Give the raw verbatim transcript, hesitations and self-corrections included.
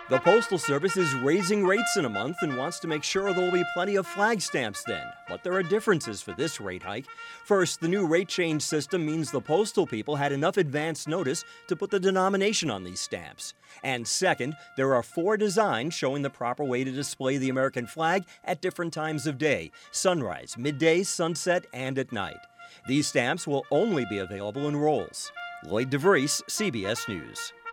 The Postal Service is raising rates in a month and wants to make sure there will be plenty of flag stamps then. But there are differences for this rate hike. First, the new rate change system means the postal people had enough advance notice to put the denomination on these stamps. And second, there are four designs showing the proper way to display the American flag at different times of day: sunrise, midday, sunset, and at night. These stamps will only be available in rolls. Lloyd DeVries, C B S News.